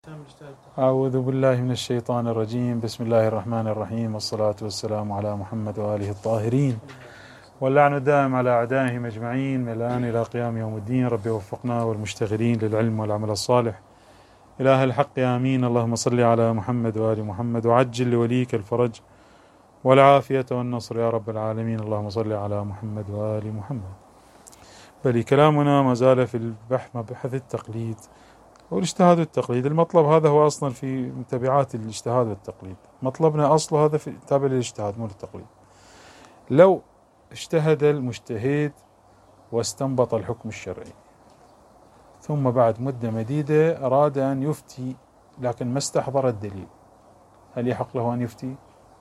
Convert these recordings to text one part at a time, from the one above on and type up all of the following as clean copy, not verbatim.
أعوذ بالله من الشيطان الرجيم. بسم الله الرحمن الرحيم، والصلاة والسلام على محمد وآله الطاهرين، واللعن الدائم على أعدائهم أجمعين من الآن إلى قيام يوم الدين. رب وفقنا والمشتغلين للعلم والعمل الصالح، إله الحق آمين. اللهم صل على محمد وآل محمد، وعجل لوليك الفرج والعافية والنصر يا رب العالمين. اللهم صل على محمد وآل محمد. بل كلامنا ما زال في مبحث التقليد والاجتهاد والتقليد. المطلب هذا هو أصلا في تبعات الاجتهاد والتقليد، مطلبنا أصله هذا في تابع للاجتهاد مو للتقليد. لو اجتهد المجتهد واستنبط الحكم الشرعي، ثم بعد مدة مديدة أراد أن يفتي لكن ما استحضر الدليل، هل يحق له أن يفتي؟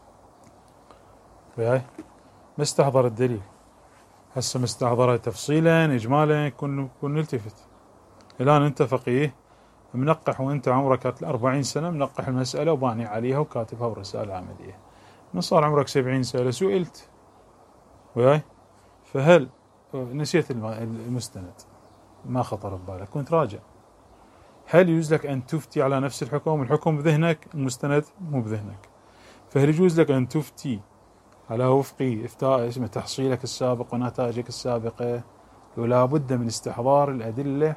ما استحضر الدليل، هسه مستحضره تفصيلا إجمالا كن نلتفت. الآن أنت فقيه منقح وانت عمرك 40 سنة منقح المسألة وباني عليها وكاتبها برسالة عملية. من صار عمرك 70 سنة سئلت وياي، فهل نسيت المستند ما خطر ببالك كنت راجع، هل يجوز لك أن تفتي على نفس الحكم؟ الحكم بذهنك، المستند مو بذهنك، فهل يجوز لك أن تفتي على وفق إفتاء اسمه تحصيلك السابق ونتائجك السابقة؟ ولا بد من استحضار الأدلة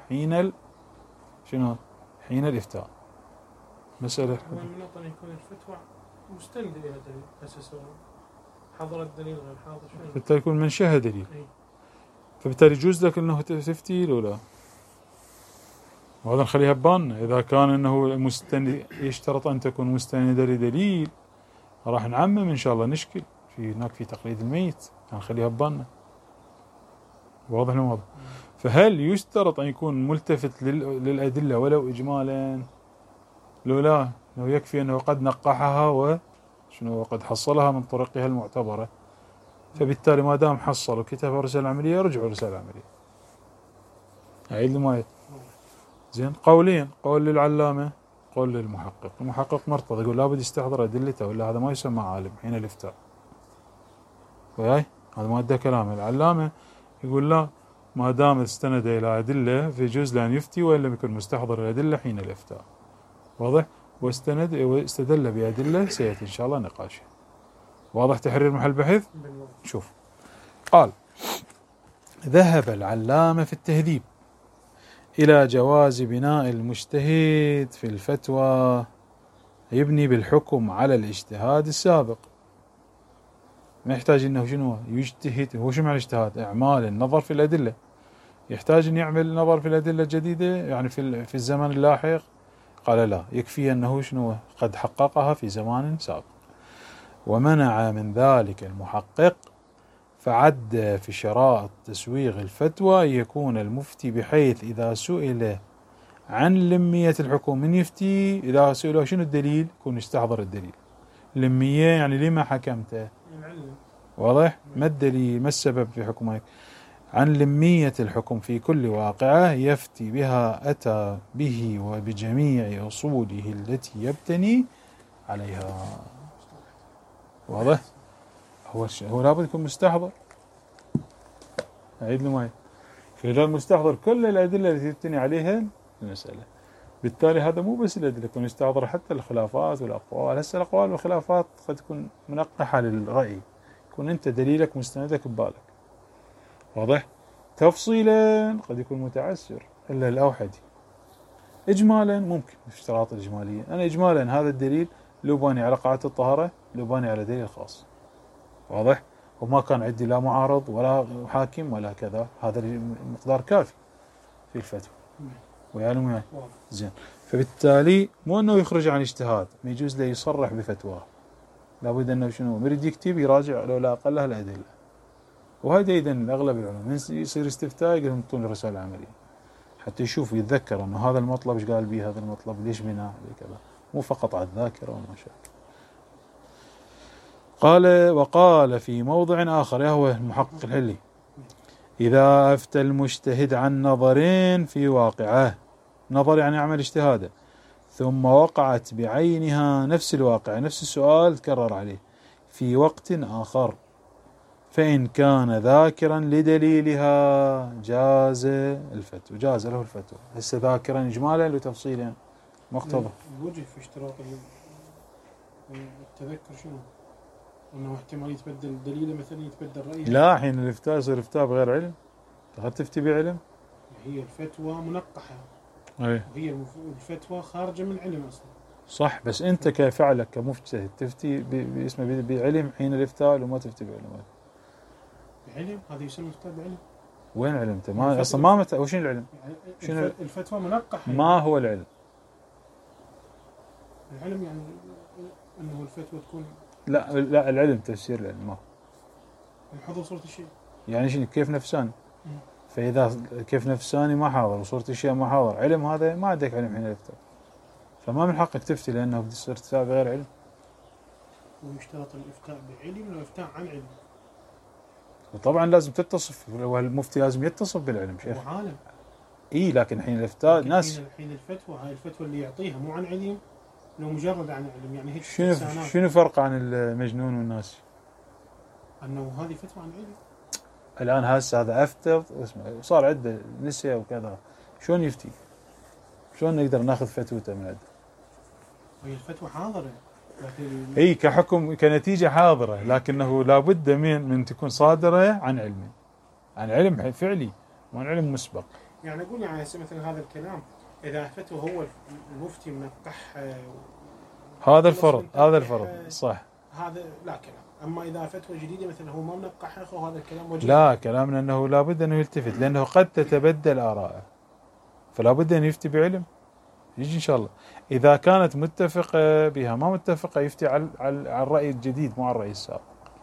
حين الإفتاء. مسألة المنوط أن يكون الفتوى مستند إلى دليل، أساسا حضر الدليل غير حاضر، بالتالي يكون من شاهد دليل، فبالتالي يجوز لك أنه تفتي لو لا. وهذا نخليها ببالنا، إذا كان أنه المستند يشترط أن تكون مستندة لدليل راح نعمم إن شاء الله، نشكل هناك في تقليد الميت، نخليها ببالنا. واضح الموضوع. فهل يشترط أن يكون ملتفت للأدلة ولو إجمالا؟ لو لا، لو يكفي أنه قد نقحها وقد حصلها من طرقها المعتبرة، فبالتالي ما دام حصل وكتبها رسالة عملية رجعوا رسالة عملية. أعيد الماية. زين، قولين، قول للعلامة، قول للمحقق. المحقق مرتضى يقول لابد يستحضر أدلته ولا هذا ما يسمى عالم حين الإفتاء. وياي هذا ما أدى كلامه. العلامة يقول لا، ما دام استند إلى أدلة فيجوز لأن يفتي وإن لم يكن مستحضر الأدلة حين الإفتاء. واضح؟ واستدل بأدلة سيأتي إن شاء الله نقاشه. واضح تحرير محل بحث؟ شوف، قال: ذهب العلامة في التهذيب إلى جواز بناء المجتهد في الفتوى يبني بالحكم على الاجتهاد السابق. ما يحتاج انه يجتهد. هو شو معنى الاجتهاد؟ اعمال النظر في الادله. يحتاج ان يعمل نظر في الادله الجديده يعني في الزمن اللاحق؟ قال لا، يكفي انه قد حققها في زمان سابق. ومنع من ذلك المحقق، فعد في شرائط تسويغ الفتوى يكون المفتي بحيث اذا سئل عن لمية الحكم من يفتي، اذا سئله شنو الدليل يكون يستحضر الدليل. لمية يعني لما حكمته، واضح؟ ما الدليل، ما السبب في حكمك؟ عن لمية الحكم في كل واقعة يفتي بها أتى به وبجميع أصوله التي يبتني عليها. واضح؟ هو لابد يكون مستحضر. أعيد له فإذا مستحضر كل الأدلة التي يبتني عليها المسألة. بالتالي هذا مو بس الأدلة، يكون يستحضر حتى الخلافات والأقوال. هسه الأقوال والخلافات قد تكون منقحة للرأي، يكون أنت دليلك مستندك ببالك. واضح؟ تفصيلا قد يكون متعسر إلا الأوحدي. إجمالا ممكن الاشتراط الإجمالية، أنا إجمالا هذا الدليل لو باني على قاعدة الطهارة، لو باني على دليل خاص. واضح؟ وما كان عندي لا معارض ولا حاكم ولا كذا، هذا المقدار كافي في الفتوى. ويعلم زين. فبالتالي مو أنه يخرج عن اجتهاد، ما يجوز له يصرح بفتواه، لابد أنه يريد يكتب يراجع لو لا أقل الأدلة. وهذا إذن أغلب العلماء من يصير استفتاء يقولون يعطون رسالة عملية حتى يشوف ويتذكر أنه هذا المطلب إيش قال به، هذا المطلب ليش بناء كذا، مو فقط على الذاكرة وما شابه. قال: وقال في موضع آخر، هو المحقق الحلي: إذا أفتى المجتهد عن نظرين في واقعه، نظر يعني عمل اجتهاده، ثم وقعت بعينها نفس الواقع، نفس السؤال تكرر عليه في وقت آخر، فإن كان ذاكرا لدليلها جاز له الفتوى. هسه ذاكرا إجمالا وتفصيلا؟ مقتضى. الوجه في اشتراط التذكر شنو؟ انه احتمال يتبدل دليله، مثلا يتبدل رأيه. لا، حين الافتاء يصير افتاء بغير علم، هل تفتي بعلم؟ هي الفتوى منقحة، اي وهي الفتوى خارجة من علم اصلا. صح، بس انت كفعلك كمجتهد تفتي باسمه بعلم حين الافتاء، لو ما تفتي بعلم؟ بعلم، هذا يسمى افتاء بعلم. وين علمت؟ ما اصلا ما وش العلم؟ يعني الفتوى منقحة. ما هو العلم؟ العلم يعني انه الفتوى تكون لا العلم تفسير العلم ما من حضور صورة الشيء. يعني شنو؟ كيف نفسان؟ فاذا كيف نفساني ما حاضر وصورة الشيء ما حاضر، علم هذا ما عندك علم حين الافتاء، فما من حقك تفتي لانه بتصير افتاء بغير علم. ويشترط الافتاء بعلم والافتاء عن علم. وطبعا لازم تتصف، والمفتي لازم يتصف بالعلم شيخ. وعالم. اي لكن حين الافتاء ناس حين الفتوى، هاي الفتوى اللي يعطيها مو عن علم، لو مجرد عن علم، يعني هيك شنو فرق عن المجنون والناس؟ انه هذه فتوى عن علم. الان هذا افتى اسمه صار عنده نسية وكذا، شلون يفتي؟ شلون نقدر ناخذ فتوته من عنده؟ وهي الفتوى حاضرة، لكن اي كحكم كنتيجة حاضرة، لكنه لابد من تكون صادرة عن علم، عن علم فعلي وعن علم مسبق. يعني اقول يعني مثلا هذا الكلام اذا فتوى هو المفتي منقح، هذا الفرض صح، هذا لا كلام. اما اذا فتوى جديده مثلا هو ما منقحها، فهذا الكلام وجه. لا، كلامنا انه لابد انه يلتفت، لانه قد تتبدل اراءه، فلا بد ان يفتي بعلم. يجي ان شاء الله اذا كانت متفقه بها، ما متفقه يفتي على الراي الجديد مو على الراي السابق.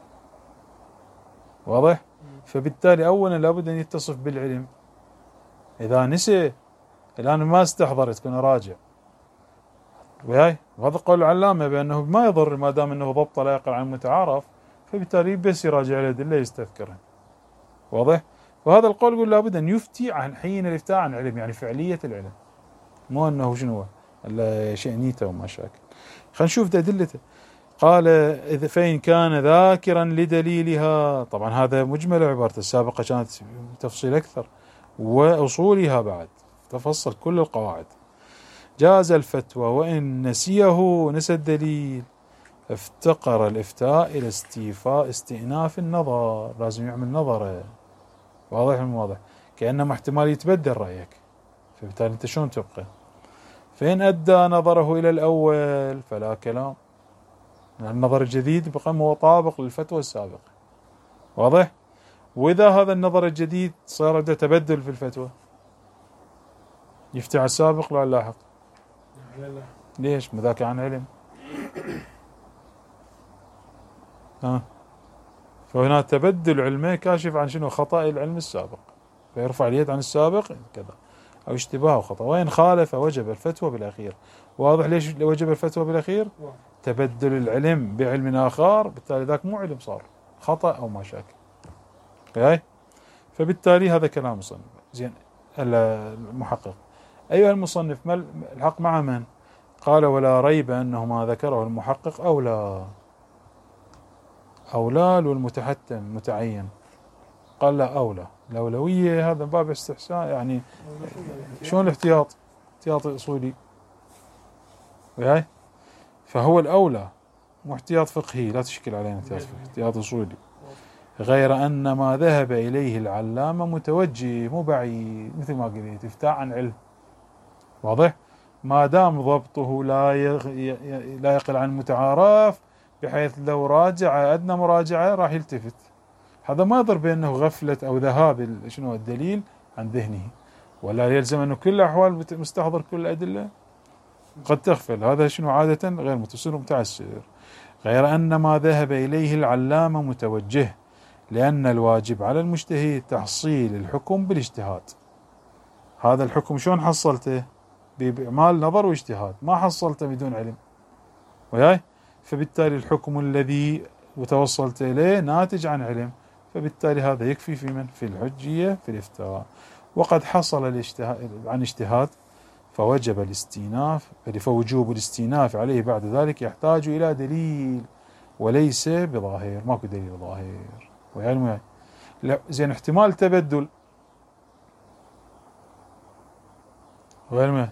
واضح؟ فبالتالي اولا لابد ان يتصف بالعلم. اذا نسي الان ما استحضر تكون راجع، وهذا قول العلامه بانه ما يضر ما دام انه ضبط لا يقل عن المتعارف، فبالتالي بس يراجع الادله يستذكرها. واضح؟ وهذا القول يقول لابد ان يفتي عن حين الافتاء عن علم، يعني فعليه العلم، مو انه شنو الا شيء نيته وما شاكل. خلينا نشوف ادلته. قال اذا فإن كان ذاكرا لدليلها، طبعا هذا مجمل عبارته، السابقه كانت تفصيل اكثر، واصولها بعد تفصل كل القواعد. جاز الفتوى وإن نسيه، نسى الدليل، افتقر الإفتاء إلى استئناف النظر، لازم يعمل نظره. واضح من واضح؟ كأنما احتمال يتبدل رأيك، فبالتالي أنت شلون تبقى؟ فإن أدى نظره إلى الأول فلا كلام، النظر الجديد بقى مطابق للفتوى السابقة. واضح؟ وإذا هذا النظر الجديد صار عنده تبدل في الفتوى، يفتي على السابق لا اللاحق. لا. ليش؟ مذاك عن علم. فهنا تبدل علمي كاشف عن شنو؟ خطأ العلم السابق، فيرفع اليد عن السابق كذا، أو اشتباه وخطأ. وإن خالف وجب الفتوى بالأخير. واضح ليش وجب الفتوى بالأخير؟ تبدل العلم بعلم آخر، بالتالي ذاك مو علم، صار خطأ أو ما شاكل. فبالتالي هذا كلام مصنف. زين المحقق أيها المصنف، ما الحق مع من؟ قال ولا ريب أنه ما ذكره المحقق أولى والمتحتم متعين. قال لا أولى، الأولوية هذا باب استحسان، يعني شلون الاحتياط؟ احتياط أصولي، وهاي فهو الأولى، مو احتياط فقهي، لا تشكل علينا احتياط أصولي. غير أن ما ذهب إليه العلامة متوجه مو بعيد، مثل ما قلت افتاء عن علم. واضح؟ ما دام ضبطه لا يقل عن متعارف، بحيث لو راجع أدنى مراجعة راح يلتفت. هذا ما يضر بأنه غفلة أو ذهاب شنو الدليل عن ذهنه، ولا يلزم أنه كل الأحوال مستحضر كل الأدلة، قد تغفل. هذا شنو عادة غير متصل ومتعسر. غير أن ما ذهب إليه العلامة متوجه، لأن الواجب على المجتهد تحصيل الحكم بالاجتهاد. هذا الحكم شلون حصلته؟ بإعمال نظر واجتهاد، ما حصلته بدون علم. وياي؟ فبالتالي الحكم الذي وتوصلت إليه ناتج عن علم، فبالتالي هذا يكفي في من؟ في الحجية في الإفتاء. وقد حصل الاجتهاد عن اجتهاد فوجب الاستئناف، فوجوب الاستئناف عليه بعد ذلك يحتاج إلى دليل وليس بظاهر، ماكو دليل ظاهر. ويعني لا زين احتمال تبدل،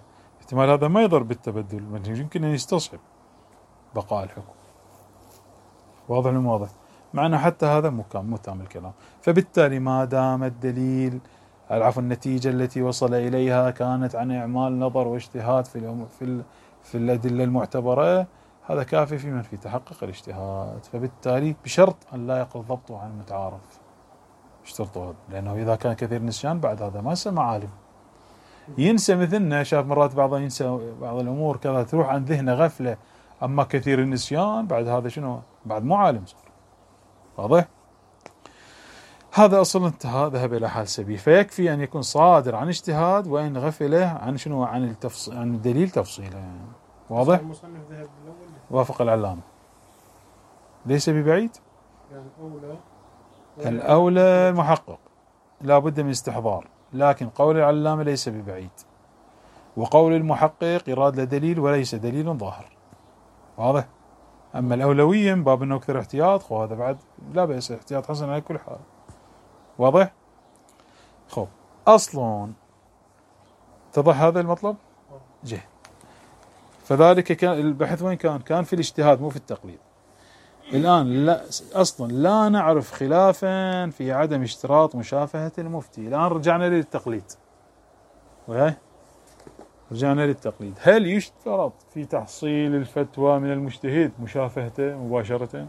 احتمال هذا ما يضر بالتبدل، يمكن أن يستصعب بقاء الحكم. واضح ولا واضح؟ مع أنه حتى هذا مو تام الكلام. فبالتالي ما دام الدليل عفوا النتيجة التي وصل إليها كانت عن إعمال نظر واجتهاد في الأدلة المعتبرة، هذا كافي في من في تحقق الاجتهاد. فبالتالي بشرط أن لا يقل ضبطه عن المتعارف، اشترطوا هذا، لأنه إذا كان كثير نسيان بعد هذا ما سمع عالم، ينسى مثلنا. شاف مرات بعضهم ينسى بعض الأمور كذا، تروح عن ذهنه غفلة. أما كثير النسيان بعد هذا شنو؟ بعد مو عالم صار. واضح؟ هذا أصل انتهى، ذهب إلى حال سبيل. فيكفي أن يكون صادر عن اجتهاد وإن غفله عن شنو؟ عن الدليل تفصيلا يعني. واضح؟ المصنف ذهب بالأول وافق العلامة، ليس ببعيد. يعني الأولى المحقق لا بد من استحضار، لكن قول العلامة ليس ببعيد، وقول المحقق يراد له دليل وليس دليل ظاهر. واضح؟ أما الأولوية من باب أنه أكثر احتياط، هذا بعد لا بأس، احتياط حسن على كل حال. واضح؟ خب أصلا اتضح هذا المطلب؟ جه. فذلك كان البحث وين كان في الاجتهاد مو في التقليد. الآن لا أصلا لا نعرف خلافا في عدم اشتراط مشافهة المفتي. الآن رجعنا للتقليد. وهي رجعنا للتقليد. هل يشترط في تحصيل الفتوى من المجتهد مشافهته مباشرة؟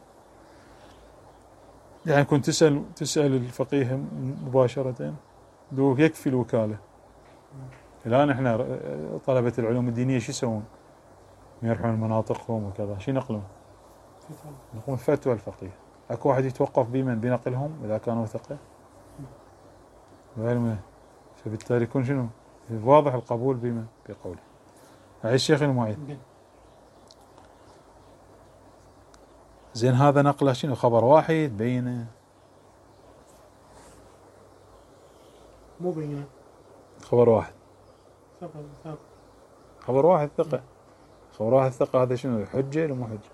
يعني كنت تسأل الفقيه مباشرة، لو يكفي الوكالة. الآن احنا طلبة العلوم الدينية شو يسوون؟ يروحون مناطقهم وكذا، شو ينقلون؟ نقوم فتوى الفقيه. اكو واحد يتوقف بمن بنقلهم اذا كانوا ثقة؟ فبالتالي يكون شنو؟ واضح القبول بمن؟ بقوله. هاي الشيخ المعيد. زين هذا نقله شنو؟ خبر واحد بينه؟ مو بينه، خبر واحد. ثقة. خبر واحد ثقة. خبر واحد ثقة هذا شنو؟ حجة ولا مو حجة؟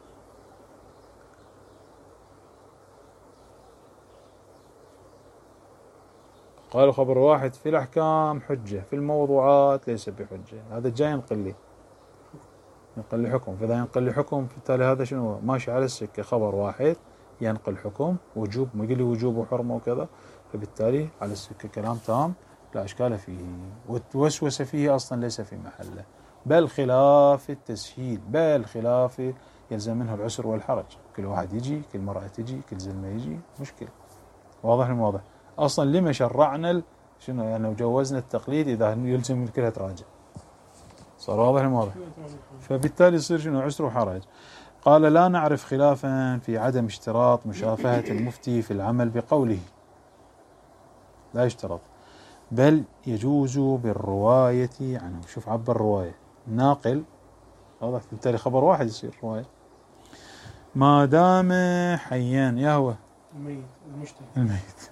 قالوا خبر واحد في الأحكام حجة، في الموضوعات ليس بحجة. هذا جاي ينقل لي حكم. فإذا ينقل لي حكم بالتالي هذا شنو؟ ماشي على السكة. خبر واحد ينقل حكم وجوب، ما يقول لي وجوب وحرمة وكذا، فبالتالي على السكة كلام تام لا إشكال فيه. والوسوسة فيه أصلا ليس في محله، بل خلاف التسهيل، بل خلاف يلزم منه العسر والحرج. كل واحد يجي، كل مرأة تجي، كل زلمة يجي، مشكلة. واضح الموضوع؟ أصلا لما شرعنا شنو يعني وجوزنا التقليد إذا يلزم الكلها تراجع؟ صار واضح الموضوع. فبالتالي يصير شنو؟ عسر وحرج. قال لا نعرف خلافا في عدم اشتراط مشافهة المفتي في العمل بقوله، لا يشترط، بل يجوز بالرواية عنه. شوف عبر رواية ناقل، واضح. بالتالي خبر واحد يصير رواية. ما دام حيا يهوى الميت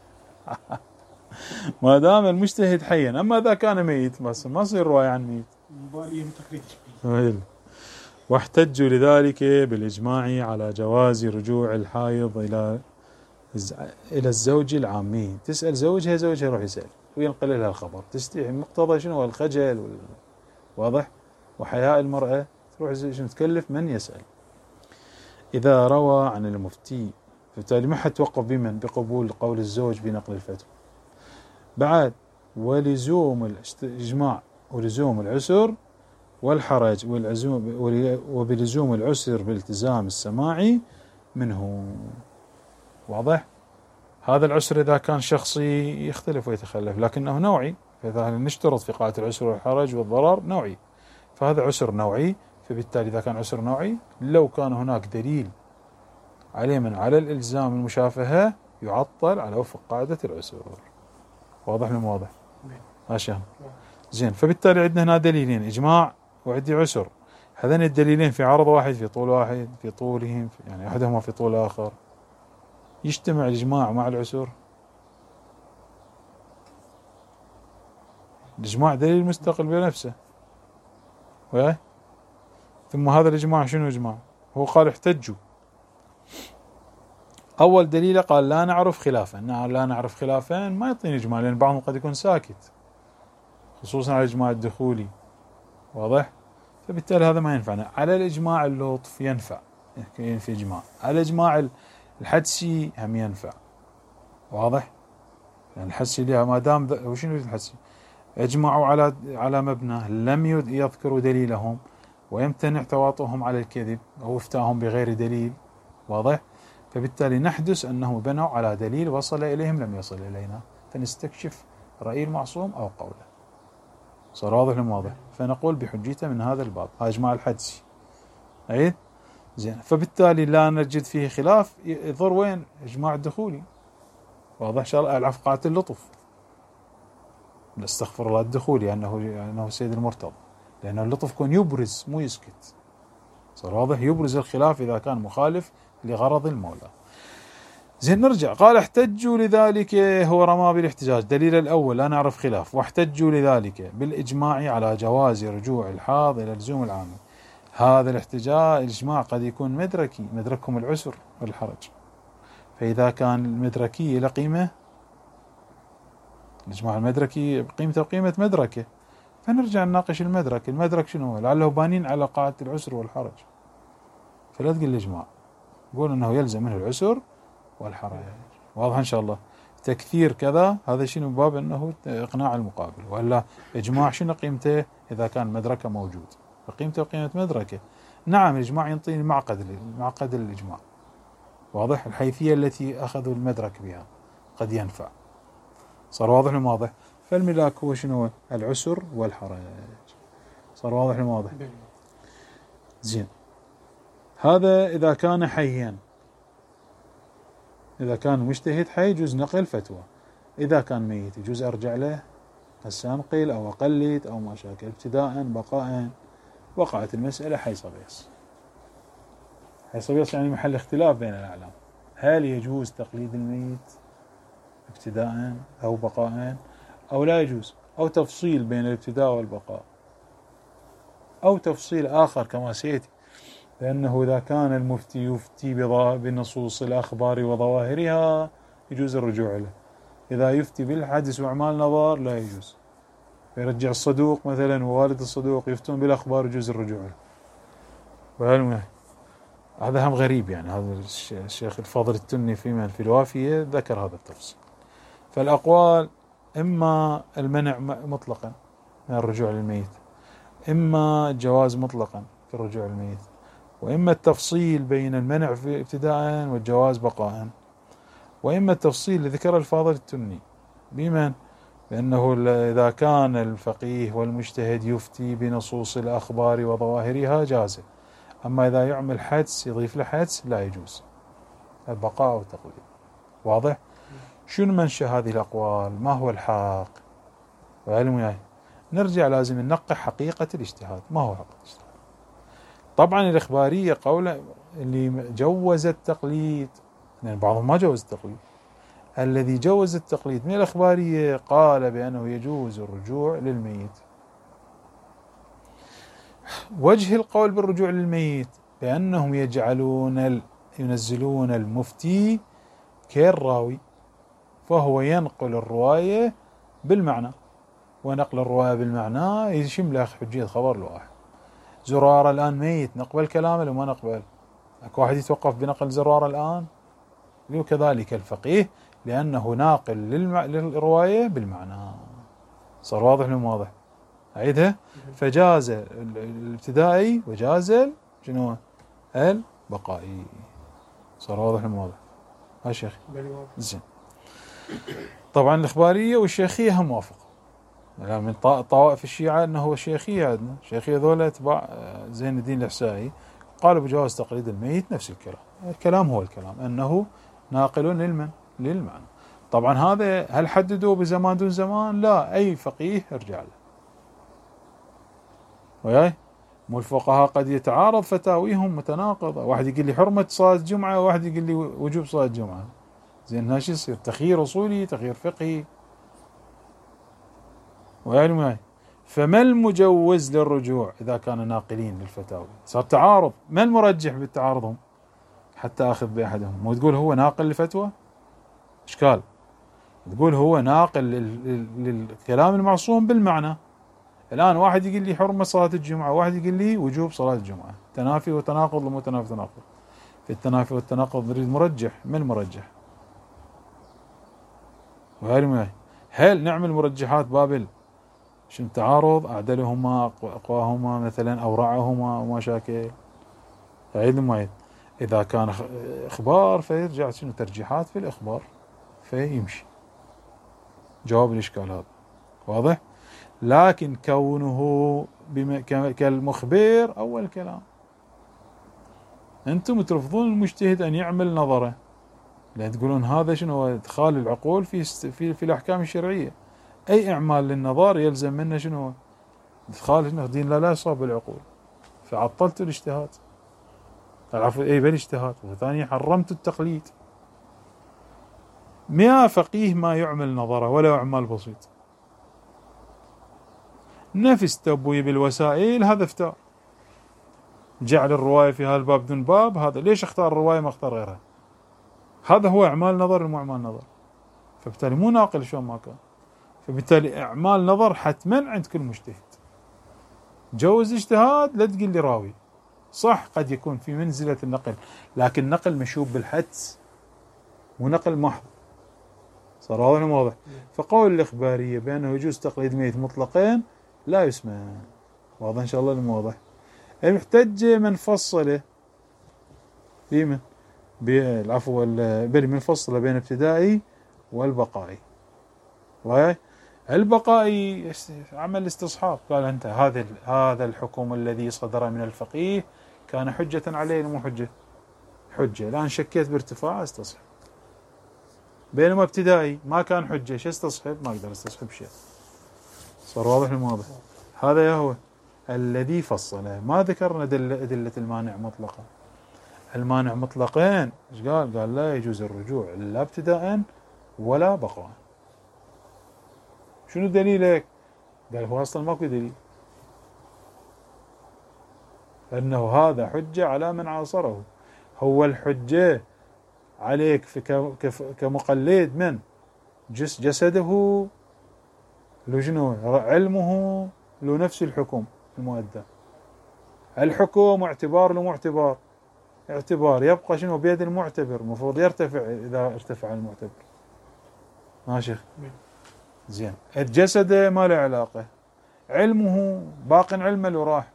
ما دام المجتهد حيا. أما إذا كان ميت بس ما يصير رواية عن ميت. واحتجوا لذلك بالإجماع على جواز رجوع الحائض إلى الزوج العامي. تسأل زوجها يروح يسأل وينقل لها الخبر، تستحي مقتضى شنو؟ الخجل واضح، وحياء المرأة، تروح شنو تكلف من يسأل. إذا روى عن المفتي، فبالتالي ما حتوقف بمن؟ بقبول قول الزوج بنقل الفتوى. بعد ولزوم الإجماع ولزوم العسر والحرج وبلزوم العسر بالتزام السماع منه. واضح؟ هذا العسر إذا كان شخصي يختلف ويتخلف، لكنه نوعي. فإذا نشترط في قاعدة العسر والحرج والضرر نوعي، فهذا عسر نوعي. فبالتالي إذا كان عسر نوعي، لو كان هناك دليل عليه من على الإلزام المشافهة يعطل على وفق قاعدة العسر. واضح ولا واضح؟ ماشي زين. فبالتالي عندنا هنا دليلين، إجماع وعندي عسر. هذين الدليلين في عرض واحد، في طول واحد، في طولهم يعني أحدهما في طول آخر. يجتمع الإجماع مع العسر. الإجماع دليل مستقل بنفسه، ثم هذا الإجماع شنو إجماع؟ هو قال احتجوا. أول دليل قال لا نعرف خلافا. لا نعرف خلافا ما يعطيني إجماع، لأن بعضهم قد يكون ساكت، خصوصا على الإجماع الدخولي. واضح؟ فبالتالي هذا ما ينفعنا. على الإجماع اللطف ينفع، في إجماع. على الإجماع الحدسي هم ينفع. واضح؟ يعني الحدسي لها ما دام وشنو الحدسي؟ اجمعوا على مبنى لم يذكروا دليلهم ويمتنع تواطؤهم على الكذب أو إفتاءهم بغير دليل. واضح؟ فبالتالي نحدث أنه بنوا على دليل وصل إليهم لم يصل إلينا، فنستكشف رأي المعصوم أو قوله. صار واضح لم واضح؟ فنقول بحجيته من هذا الباب. هذا إجماع الحدسي. أي زين. فبالتالي لا نجد فيه خلاف، يضر وين؟ إجماع الدخولي. واضح؟ شرع العفو قاعة اللطف، استغفر الله، الدخولي أنه سيد المرتضى، لأن اللطف يكون يبرز مو يسكت. صار واضح؟ يبرز الخلاف إذا كان مخالف لغرض المولى. زين نرجع. قال احتجوا لذلك، هو رمى بالاحتجاج. دليل الأول لا نعرف خلاف. واحتجوا لذلك بالإجماع على جواز رجوع الحاض إلى لزوم العام. هذا الإجماع قد يكون مدركي، مدركهم العسر والحرج. فإذا كان المدركي له قيمة، الإجماع المدركي قيمته قيمة مدركه، فنرجع نناقش المدرك. المدرك شنو هو؟ لعله بانين على قاعدة العسر والحرج، فلا تقول الإجماع، قول أنه يلزم منه العسر والحرج. واضح إن شاء الله؟ تكثير كذا هذا شنو باب أنه إقناع المقابل. وإلا إجماع شنو قيمته؟ إذا كان مدركه موجود فقيمته قيمة مدركه. نعم الإجماع ينطيني معقد الإجماع. واضح؟ الحيثية التي أخذوا المدرك بها قد ينفع. صار واضح لم واضح؟ فالملاك هو شنو؟ العسر والحرج. صار واضح لم واضح؟ زين. هذا إذا كان حيا. إذا كان مجتهد حي يجوز نقل فتوى. إذا كان ميت يجوز أرجع له، هسه أنقل أو أقلد أو ما شاكل، ابتداء بقاء. وقعت المسألة حي صبيص. حي صبيص يعني محل اختلاف بين الأعلام. هل يجوز تقليد الميت ابتداء أو بقاء أو لا يجوز، أو تفصيل بين الابتداء والبقاء، أو تفصيل آخر كما سيأتي، لأنه إذا كان المفتي يفتي بنصوص الأخبار وظواهرها يجوز الرجوع له. إذا يفتي بالحدث وأعمال نظر لا يجوز. فيرجع الصدوق مثلا ووالد الصدوق يفتون بالأخبار يجوز الرجوع له. هذا هم غريب يعني. هذا الشيخ الفاضل التني في الوافية ذكر هذا التفصيل. فالأقوال إما المنع مطلقا من الرجوع للميت، إما الجواز مطلقا في الرجوع للميت، وإما التفصيل بين المنع في ابتداء والجواز بقاء، وإما التفصيل اللي ذكر الفاضل التني بمن؟ لأنه إذا كان الفقيه والمجتهد يفتي بنصوص الأخبار وظواهرها جاز، أما إذا يعمل حدس يضيف له حدس لا يجوز البقاء والتقليد. واضح؟ شنو منشأ هذه الأقوال؟ ما هو الحق؟ وعلم وياي نرجع لازم ننقح حقيقة الاجتهاد. ما هو حقيقة الاجتهاد؟ طبعا الإخبارية قول اللي جوز التقليد، لأن بعضهم ما جوز التقليد. الذي جوز التقليد من الإخبارية قال بأنه يجوز الرجوع للميت. وجه القول بالرجوع للميت بأنهم ينزلون المفتي كالراوي، فهو ينقل الرواية بالمعنى، ونقل الرواية بالمعنى يشمل له حجية خبر الواحد. زرارة الآن ميت، نقبل كلامه لو ما نقبل؟ اكو واحد يتوقف بنقل زرارة الآن؟ وكذلك الفقيه لأنه ناقل للرواية بالمعنى. صار واضح لو واضح؟ أعيدها. فجاز الابتدائي وجاز شنو البقائي. صار واضح لو واضح؟ ها شيخ؟ زين. طبعا الإخبارية والشيخية هم موافقة. يعني من طوائف الشيعة أنه هو الشيخية، عندنا الشيخية ذولا اتباع زين الدين الإحسائي قالوا بجواز تقليد الميت. نفس الكلام هو الكلام أنه ناقل للمعنى. طبعا هذا هل حددوا بزمان دون زمان؟ لا، أي فقيه ارجع له. وياي مو الفقهاء قد يتعارض فتاويهم متناقضة، واحد يقول لي حرمة صلاة الجمعة وواحد يقول لي وجوب صلاة الجمعة. زين هاش يصير تخيير أصولي تخيير فقهي. ويعني معي. فما المجوز للرجوع إذا كان ناقلين للفتاوي؟ صار تعارض، ما المرجح بالتعارضهم حتى أخذ بأحدهم؟ مو تقول هو ناقل لفتوى؟ إشكال. تقول هو ناقل للكلام المعصوم بالمعنى، الآن واحد يقول لي حرمة صلاة الجمعة، واحد يقول لي وجوب صلاة الجمعة، تنافي وتناقض ومتنافي تناقض. في التنافي والتناقض نريد مرجح، من المرجح؟ وهل معي هل نعمل مرجحات بابل شنو تعارض أعدلهما أقواهما مثلا أورعهما وما شاكل؟ عيد معيد. إذا كان إخبار فيرجع شنو ترجيحات في الإخبار فيمشي جواب الإشكال هذا، واضح؟ لكن كونه كالمخبر أول كلام، أنتم ترفضون المجتهد أن يعمل نظره، لأن تقولون هذا شنو إدخال العقول في الأحكام الشرعية. أي إعمال للنظر يلزم منه شنو إدخال دين لا يصاب بالعقول، فعطلت الاجتهاد، العفو أي بالاجتهاد، وثانيا حرمت التقليد. ما فقيه ما يعمل نظره ولا إعمال بسيط، نفس تبويب الوسائل هذا افتاء، جعل الرواية في هذا الباب دون باب، هذا ليش اختار الرواية ما اختار غيرها؟ هذا هو إعمال نظر مو إعمال نظر، فبالتالي مو ناقل شلون ما كان. فبالتالي إعمال نظر حتما عند كل مجتهد. جوز اجتهاد لا تقل لي راوي، صح قد يكون في منزلة النقل، لكن نقل مشوب بالحدس مو نقل محض. صار واضح واضح. فقول الإخبارية بأنه يجوز تقليد ميت مطلقين لا يسمع. واضح إن شاء الله الموضح. المحتج من فصله في من بالعفو من فصله بين ابتدائي والبقائي. واي البقائي عمل استصحاب، قال أنت هذا الحكم الذي صدر من الفقيه كان حجة عليه مو حجة؟ حجة، الآن شكيت بارتفاع استصحب. بينما ابتدائي ما كان حجة، شو استصحب؟ ما أقدر استصحب شيء. صار واضح الموضوع. هذا هو الذي فصله. ما ذكرنا أدلة المانع مطلقا. المانع مطلقين ايش قال؟ قال لا يجوز الرجوع لا ابتداء ولا بقاء. شنو دليلك؟ قال هو اصلا ماكو دليل، انه هذا حجة على من عاصره. هو الحجة عليك كمقلد من جسده، لو شنو علمه، لو نفس الحكم المؤدى. الحكم اعتبار لو معتبر، اعتبار يبقى شنو بيد المعتبر، المفروض يرتفع اذا ارتفع المعتبر. ماشي زين. الجسد ما له علاقة، علمه باق علمه لو راح،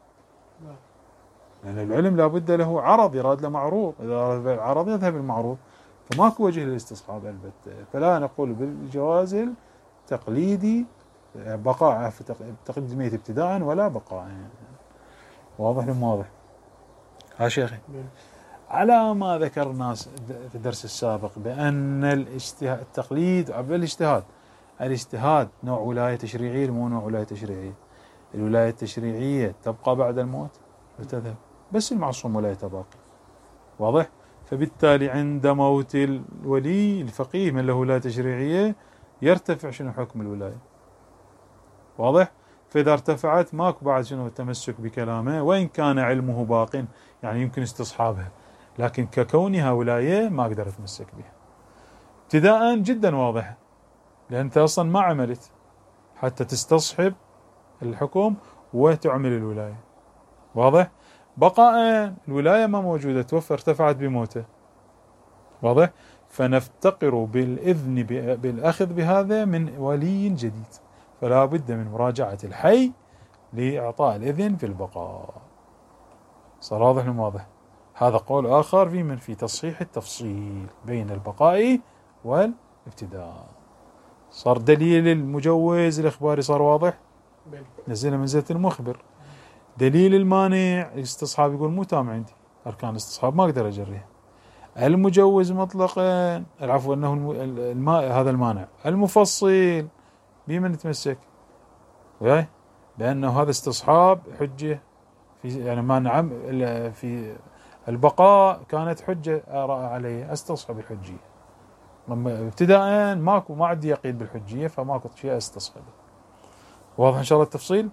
لأن العلم لابد له عرض، يراد له معروض، إذا أراد العرض يذهب المعروض، فماكو وجه للاستصحاب البتة. فلا نقول بالجواز التقليدي بقاء في تقليد الميت ابتداء ولا بقاء. واضح لم واضح؟ ها شيخي، على ما ذكرنا في الدرس السابق بأن التقليد الاجتهاد نوع ولاية تشريعية مو نوع ولاية تشريعية. الولاية التشريعية تبقى بعد الموت وتذهب، بس المعصوم ولايته باقي. واضح؟ فبالتالي عند موت الولي الفقيه من له ولاية تشريعية يرتفع شنو حكم الولاية. واضح؟ فإذا ارتفعت ماكو بعد شنو التمسك بكلامه، وإن كان علمه باق، يعني يمكن استصحابها، لكن ككونها ولاية ما أقدر أتمسك بها. ابتداء جدا واضح، لأن أنت أصلا ما عملت حتى تستصحب الحكم وتعمل الولاية. واضح؟ بقاء الولاية ما موجودة، توفى ارتفعت بموته. واضح؟ فنفتقر بالإذن بالأخذ بهذا من ولي جديد، فلا بد من مراجعة الحي لإعطاء الإذن في البقاء. صار واضح واضح. هذا قول آخر في تصحيح التفصيل بين البقاء والابتداء. صار دليل المجوز الإخباري صار واضح، نزل منزلة المخبر. دليل المانع الاستصحاب يقول مو تام عندي، أركان الاستصحاب ما أقدر أجريها. المجوز مطلقا العفو أنه هذا المانع. المفصل بمن نتمسك؟ وياي لأنه هذا استصحاب حجة في يعني مانع في البقاء كانت حجة عليه، استصحب الحجية. ابتداء ما عندي يقين بالحجية، فماكو شيء استصحبه. واضح إن شاء الله التفصيل؟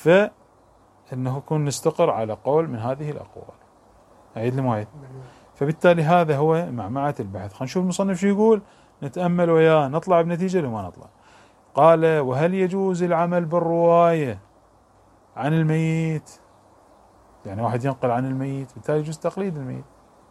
فإنه يكون نستقر على قول من هذه الأقوال. أعيد المعيد. فبالتالي هذا هو معمعة البحث. خلينا نشوف المصنف شو يقول، نتأمل وياه، نطلع بنتيجة لما نطلع. قال: وهل يجوز العمل بالرواية عن الميت، يعني واحد ينقل عن الميت بالتالي يجوز تقليد الميت.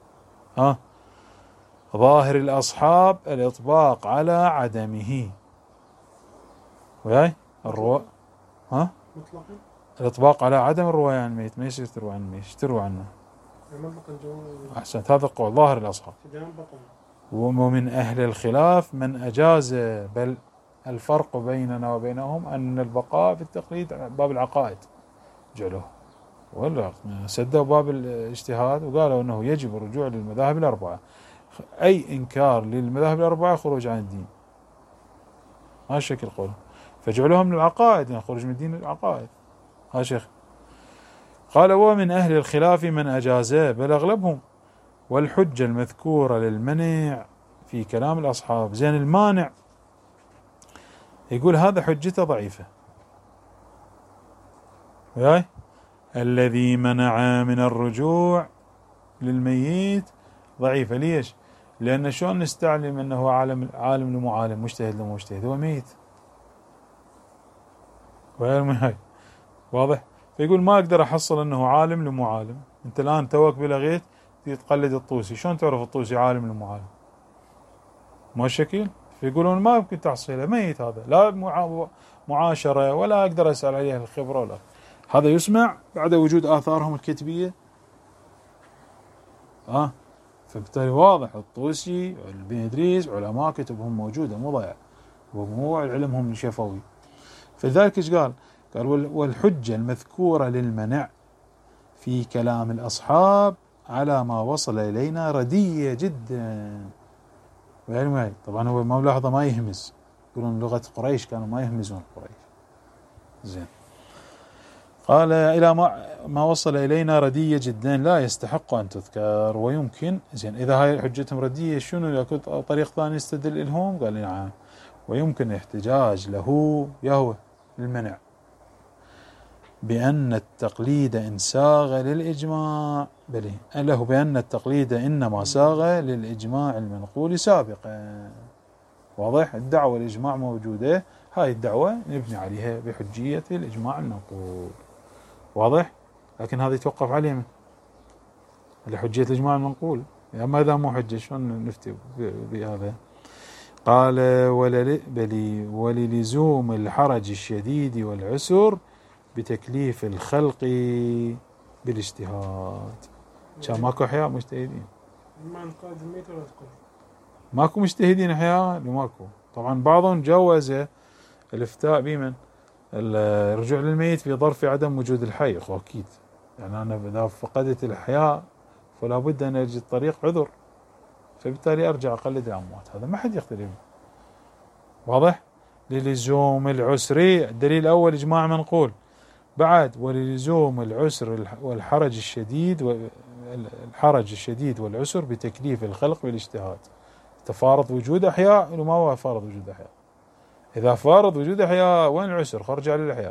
ظاهر الأصحاب الإطباق على عدمه، وياي الرواء مطلقا الإطباق على عدم الرواية عن الميت، ما يصير تروى عن الميت، تروى عنه. مطلقا جواز. أحسنت، هذا القول ظاهر الأصحاب. ومن أهل الخلاف من أجاز، بل الفرق بيننا وبينهم أن البقاء في التقليد باب العقائد جعلوه، ولا سدوا باب الاجتهاد وقالوا أنه يجب الرجوع للمذاهب الأربعة. أي إنكار للمذاهب الأربعة خروج عن الدين، هذا شكل قوله، فجعلوها من العقائد، يعني خروج من الدين العقائد. ها شيخ قال ومن أهل الخلاف من أجازه، بل أغلبهم، والحجة المذكورة للمنع في كلام الأصحاب. زين المانع يقول هذا حجته ضعيفة، وياي الذي منع من الرجوع للميت ضعيفة. ليش؟ لأن شلون نستعلم أنه عالم لمعالم، مجتهد لمجتهد، هو ميت، وهي واضح. فيقول ما أقدر أحصل أنه عالم لمعالم. أنت الآن توك بلغيت تقلد الطوسي، شلون تعرف الطوسي عالم لمعالم؟ ما الشكل. فيقولون ما يمكن تحصيله، ميت هذا، لا معاشرة ولا أقدر أسأل عليه الخبرة ولا. هذا يسمع بعد وجود آثارهم الكتبية. فبالتالي واضح الطوسي والبن إدريس علماء كتبهم موجودة مو ضيع، ومو علمهم الشفوي. فلذلك ايش قال والحجة المذكورة للمنع في كلام الأصحاب على ما وصل إلينا ردية جدا. ويعني طبعا هو ما ملاحظة ما يهمز، يقولون لغة قريش كانوا ما يهمزون قريش. زين قال إلى ما وصل إلينا ردية جدا لا يستحق أن تذكر ويمكن. زين إذا هاي حجتهم ردية شنو يكون طريق ثاني يستدل لهم؟ قال نعم، ويمكن الاحتجاج له يهوى المنع بأن التقليد إن ساغ للإجماع، بل له بأن التقليد إنما ساغ للإجماع المنقول سابقا. واضح؟ الدعوة الإجماع موجودة، هاي الدعوة نبني عليها بحجية الإجماع المنقول. واضح؟ لكن هذا يتوقف عليه من لحجية الإجماع المنقول، يعني ماذا مو حجة شلون نفتي بهذا؟ قال وللزوم الحرج الشديد والعسر بتكليف الخلق بالاجتهاد. كان ماكو أحياء مجتهدين، ما نقاد الميت ولا تقول ماكو مجتهدين أحياء، ماكو. طبعا بعضهم جوز الإفتاء بمن الرجوع للميت في ظرف عدم وجود الحي. أكيد يعني أنا إذا فقدت الحياة فلا بد أن أجد طريق عذر، فبالتالي أرجع أقلد الأموات، هذا ما حد يختلف. واضح؟ للزوم العسر، الدليل الأول إجماع منقول، بعد وللزوم العسر والحرج الشديد والعسر بتكليف الخلق بالاجتهاد. تفارض وجود أحياء ولا ما هو فارض وجود أحياء؟ إذا فارض وجود أحياء وين العسر؟ خرج على الأحياء.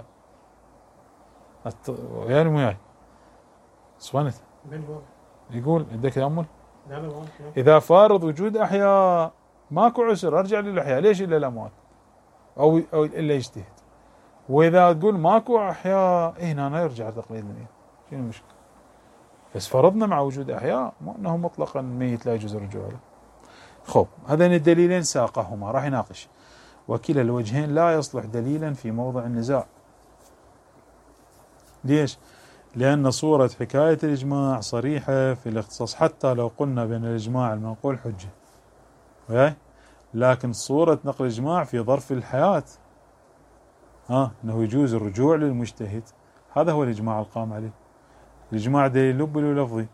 يعني مو يعني صفنت يقول عندك تأمل. إذا فارض وجود أحياء ماكو عسر، أرجع للأحياء، ليش إلا الأموات أو إلا يجتهد. وإذا تقول ماكو أحياء هنا يرجع تقليد الميت، شنو المشكلة؟ بس فرضنا مع وجود أحياء مو أنه مطلقا ميت لا يجوز الرجوع له. خب هذين الدليلين ساقهما راح يناقش، وكلا الوجهين لا يصلح دليلا في موضع النزاع. ليش؟ لأن صورة حكاية الإجماع صريحة في الاختصاص، حتى لو قلنا بأن الإجماع المنقول حجة، لكن صورة نقل الإجماع في ظرف الحياة أنه يجوز الرجوع للمجتهد، هذا هو الإجماع القام عليه. الإجماع دليل لبي ولا لفظي؟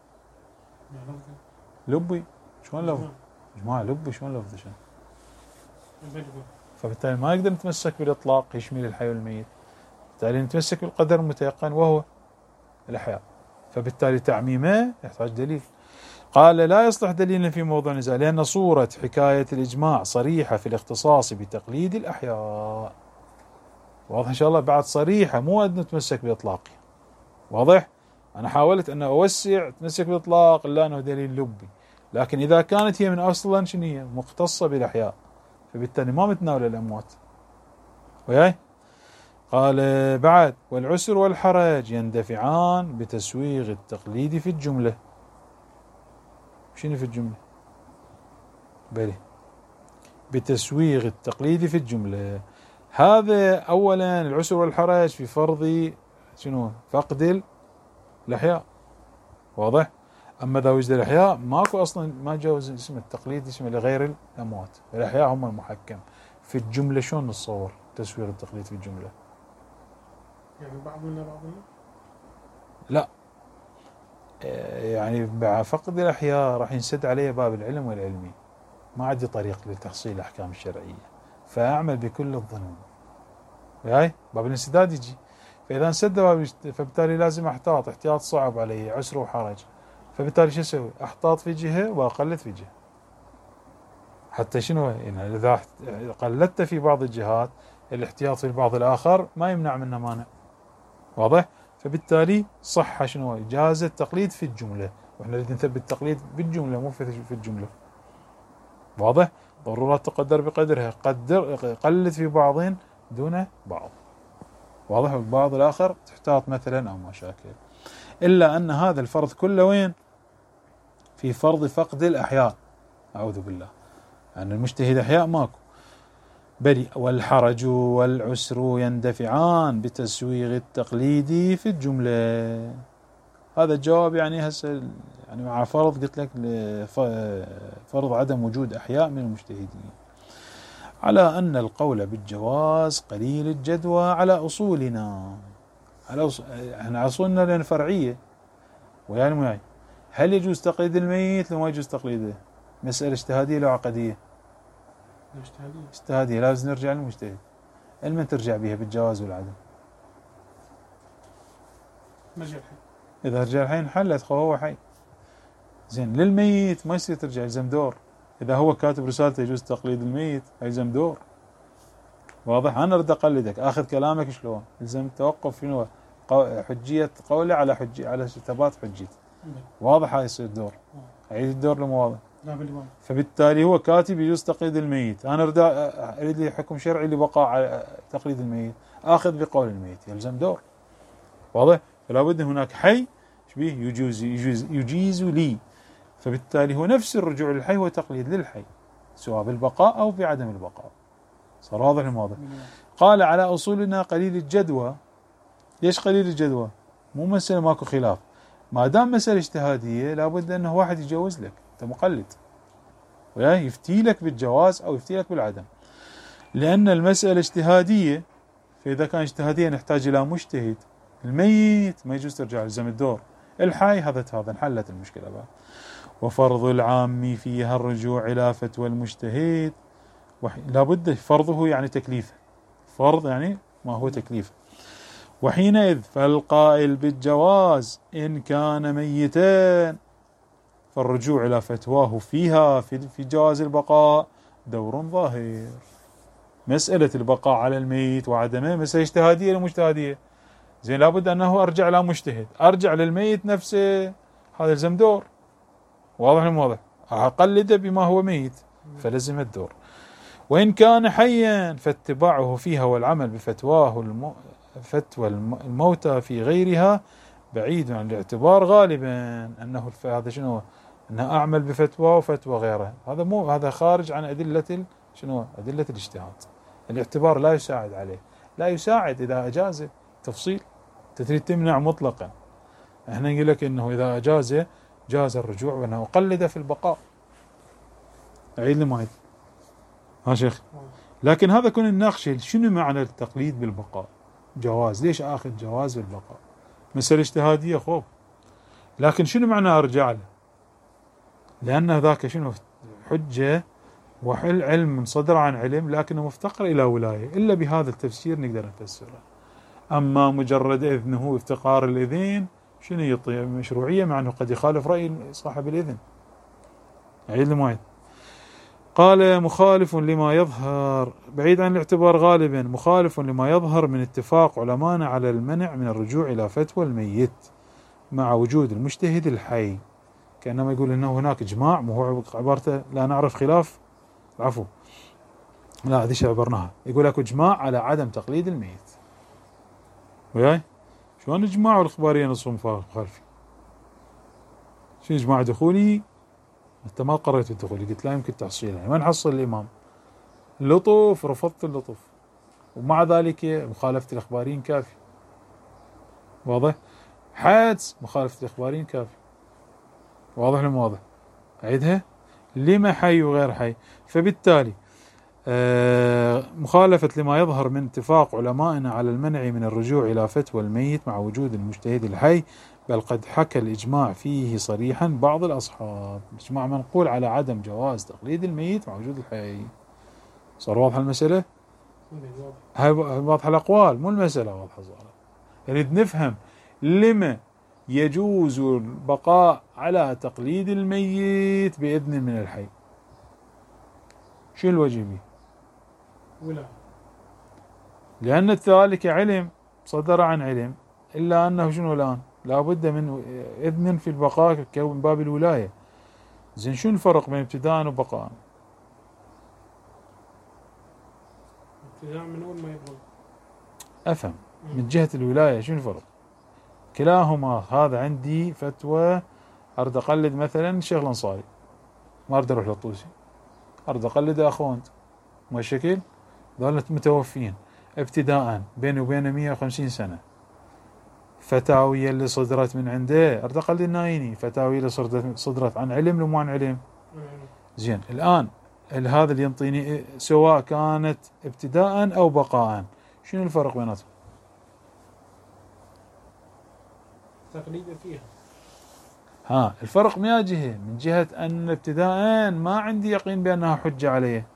لبي. شلون لفظي؟ إجماع لبي شلون لفظي؟ شلون؟ فبالتالي ما نقدر نتمسك بالإطلاق يشمل الحي والميت، بالتالي نتمسك بالقدر المتيقن وهو الأحياء، فبالتالي تعميمه يحتاج دليل. قال لا يصلح دليلا في موضوع النزاع لأن صورة حكاية الإجماع صريحة في الاختصاص بتقليد الأحياء. واضح إن شاء الله؟ بعد صريحة، مو أن نتمسك بإطلاقها. واضح؟ أنا حاولت أن أوسع تمسك بالإطلاق إلا أنه دليل لبي، لكن إذا كانت هي من أصلا شنو هي؟ مختصة بالأحياء، فبالتالي ما متناول الأموات. وياي؟ قال بعد والعسر والحرج يندفعان بتسويغ التقليد في الجملة. شنو في الجملة؟ بلي بتسويغ التقليد في الجملة. هذا أولا العسر والحرج في فرض شنو؟ فقد الأحياء، واضح؟ أما إذا وجد الأحياء ماكو أصلا، ما جاوز اسم التقليد اسمه لغير الأموات، الأحياء هم المحكم في الجملة. شلون نتصور تسويغ التقليد في الجملة؟ يعني بعضنا بعضنا؟ لا، يعني مع فقد الأحياء راح ينسد عليه باب العلم والعلمي، ما عندي طريق لتحصيل الأحكام الشرعية، فأعمل بكل الظنون، هاي باب الانسداد يجي. فإذا انسد باب، فبالتالي لازم أحتاط احتياط صعب علي، عسر وحرج. فبالتالي شو أسوي؟ أحتاط في جهة وأقلد في جهة، حتى شنو يعني إذا قلدت في بعض الجهات الاحتياط في البعض الآخر ما يمنع منه مانع، واضح؟ فبالتالي صح شنو؟ جاز التقليد في الجملة، واحنا نريد نثبت التقليد بالجملة مو في الجملة، واضح؟ ضرورات تقدر بقدرها، قلد في بعض دون بعض، واضح؟ والبعض الآخر تحتاط مثلا أو مشاكل. إلا أن هذا الفرض كله وين؟ في فرض فقد الأحياء، أعوذ بالله، أن المجتهد أحياء ماكو. بل والحرج والعسر يندفعان بتسويغ التقليد في الجملة. هذا الجواب يعني هسه يعني مع فرض قلت لك فرض عدم وجود أحياء من المجتهدين، على أن القول بالجواز قليل الجدوى على أصولنا، احنا أصولنا لأن فرعية، ويعني مو يعني هل يجوز تقليد الميت لو ما يجوز تقليده؟ مسألة اجتهادية لو عقدية؟ اجتهادية، لازم نرجع للمجتهد. المن ترجع بها بالجواز والعدم؟ مرجع الحين. إذا رجع الحين حلت، هو حي. زين للميت ما يصير ترجع، يلزم دور. إذا هو كاتب رسالته يجوز تقليد الميت يلزم دور، واضح؟ أنا أريد أقلدك، آخذ كلامك شلون؟ يلزم التوقف شنو؟ حجية قوله على ثبات حجيته، واضح؟ هاي يصير دور، أعيد الدور لمواضح. فبالتالي هو كاتب يجوز تقليد الميت، أنا أريد لي حكم شرعي لبقاء على تقليد الميت، آخذ بقول الميت، يلزم دور، واضح؟ فلا بد هناك حي شبيه يجيز لي، فبالتالي هو نفس الرجوع للحي هو تقليد للحي، سواء بالبقاء أو بعدم البقاء. صار واضح الموضوع؟ قال على أصولنا قليل الجدوى. ليش قليل الجدوى؟ مو مسألة ماكو خلاف، ما دام مسألة اجتهادية لابد أنه واحد يجوز لك، أنت مقلد، ويا يفتي لك بالجواز أو يفتي لك بالعدم، لأن المسألة اجتهادية. فإذا كان اجتهادية نحتاج إلى مجتهد. الميت ما يجوز ترجع لزم الدور، الحي هذا انحلت المشكلة بعد. وفرض العام فيها الرجوع إلى فتوى المجتهد، لابد فرضه يعني تكليفه، فرض يعني ما هو تكليفه. وحينئذ فالقائل بالجواز إن كان ميتا، فالرجوع إلى فتواه فيها في جواز البقاء دور ظاهر. مسألة البقاء على الميت وعدمه مسألة اجتهادية لمجتهدية، زين لابد أنه أرجع إلى مجتهد، أرجع للميت نفسه، هذا يلزم دور، واضح الموضوع؟ أقلده بما هو ميت، فلزم الدور. وإن كان حيا فاتباعه فيها والعمل بفتواه فتوى الموتى في غيرها بعيد عن الاعتبار غالبا. أنه هذا شنو؟ أنه أعمل بفتوى وفتوى غيره، هذا خارج عن أدلة شنو؟ أدلة الاجتهاد. الاعتبار لا يساعد عليه، لا يساعد إذا أجاز تفصيل، تريد تمنع مطلقا. احنا نقول لك انه اذا اجاز جاز الرجوع وانه اقلد في البقاء. اعيد لي معيد ها شيخ. لكن هذا كنا نناقش شنو معنى التقليد بالبقاء، جواز، ليش اخذ جواز بالبقاء؟ مسألة اجتهادية خوف، لكن شنو معنى ارجع له؟ لان ذاك شنو؟ حجة وحل علم منصدر عن علم، لكنه مفتقر الى ولاية، الا بهذا التفسير نقدر نفسره. أما مجرد إذنه افتقار الإذن شنو يعطي مشروعية، مع أنه قد يخالف رأي صاحب الإذن. عيد المعيد. قال مخالف لما يظهر، بعيد عن الاعتبار غالبا، مخالف لما يظهر من اتفاق علمانا على المنع من الرجوع إلى فتوى الميت مع وجود المجتهد الحي. كأنما يقول أنه هناك إجماع، وهو عبارته لا نعرف خلاف، عفو لا هذه عبرناها، يقول لك إجماع على عدم تقليد الميت. وياي؟ شلون إجماع والإخبارية نصهم مخالفين؟ شو إجماع دخولي؟ أنت ما قررت الدخولي، قلت لا يمكن تحصيلها، ما نحصل الإمام. اللطف رفضت اللطف، ومع ذلك مخالفة الإخباريين كافي. واضح؟ حدس مخالفة الإخباريين كافي. واضح ولا مو واضح؟ أعيدها؟ لما حي وغير حي؟ فبالتالي مخالفة لما يظهر من اتفاق علمائنا على المنع من الرجوع إلى فتوى الميت مع وجود المجتهد الحي، بل قد حكى الإجماع فيه صريحا بعض الأصحاب. الإجماع منقول على عدم جواز تقليد الميت مع وجود الحي. صار واضحة المسألة؟ هاي واضحة الأقوال، مو المسألة واضحة صارت. نريد نفهم لما يجوز البقاء على تقليد الميت بإذن من الحي. شو الوجه به؟ ولا لأن ذلك علم صدر عن علم، إلا أنه شنو الآن لا بد من إذن في البقاء من باب الولاية. زين شو الفرق بين ابتداء وبقاء؟ ابتداء من أول ما يبغى أفهم من جهة الولاية شو الفرق؟ كلاهما هذا عندي فتوى، أرد أقلد مثلا الشيخ الأنصاري، ما أرد أروح للطوسي، أرد أقلد أخوانت ما الشكل ذول متوفين ابتداء بيني وبينه 150 سنة. فتاوي اللي صدرت من عنده أرد أقلد النايني، فتاوي اللي صدرت عن علم لو مو عن علم. زين الآن هذا اللي ينطيني سواء كانت ابتداء أو بقاء، شنو الفرق بيناتهم؟ تقليدا فيها. الفرق من جهة، من جهة أن ابتداء ما عندي يقين بأنها حجة عليه.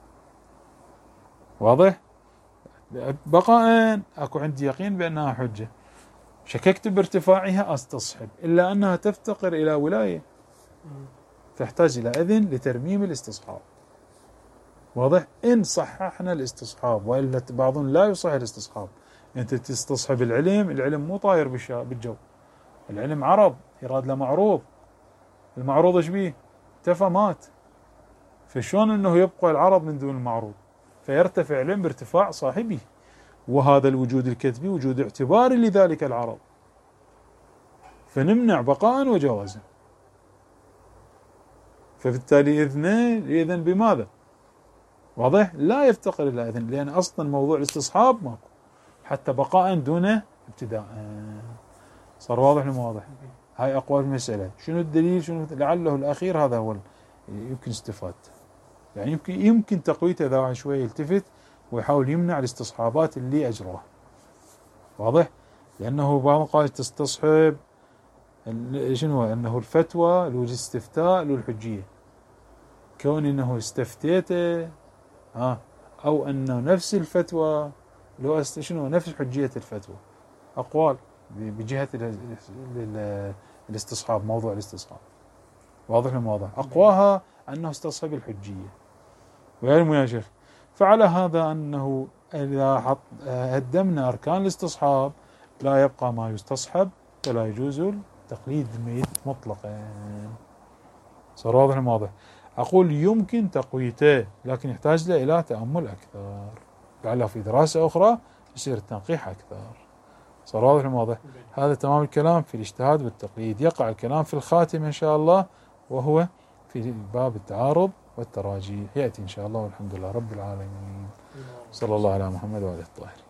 واضح؟ بقاء أكو عندي يقين بأنها حجة، شككت بارتفاعها أستصحب، إلا أنها تفتقر إلى ولاية، تحتاج إلى إذن لترميم الاستصحاب. واضح؟ إن صححنا الاستصحاب، وإلا بعضهم لا يصح الاستصحاب. أنت تستصحب العلم مو طاير بالجو، العلم عرض يراد له معروض، المعروض ايش بيه؟ تفى مات، فشون انه يبقى العرض من دون المعروض؟ فيرتفع العلم بارتفاع صاحبه، وهذا الوجود الكتبي وجود اعتباري لذلك العرض، فنمنع بقاء وجوازا. فبالتالي إذن بماذا؟ واضح؟ لا يفتقر إلى إذن، لأن أصلا موضوع الاستصحاب ماكو، حتى بقاء دون ابتداء. صار واضح ولا مو واضح؟ هاي أقوال المسألة. شنو الدليل؟ شنو لعله الأخير هذا هو يمكن استفاد، يعني يمكن تقويته إذا واحد شوي يلتفت ويحاول يمنع الاستصحابات اللي أجراها. واضح؟ لأنه بعض قال تستصحب شنو أنه الفتوى له الاستفتاء له الحجية، كون أنه استفتيته أو أنه نفس الفتوى له شنو نفس حجية الفتوى. أقوال بجهة الاستصحاب، موضوع الاستصحاب. واضح ولا واضح؟ أقواها أنه استصحب الحجية. ويعلم يا شيخ، فعلى هذا أنه إذا هدمنا أركان الاستصحاب لا يبقى ما يستصحب، فلا يجوز تقليد الميت مطلقا. صار واضح ولا واضح؟ أقول يمكن تقويته، لكن يحتاج له إلى تأمل أكثر، لعله في دراسة أخرى يصير التنقيح أكثر. صار واضح ولا واضح؟ هذا تمام الكلام في الاجتهاد والتقليد. يقع الكلام في الخاتم إن شاء الله، وهو في باب التعارض والتراجيح، يأتي إن شاء الله، والحمد لله رب العالمين. صلى الله على محمد وعلى آله الطاهرين.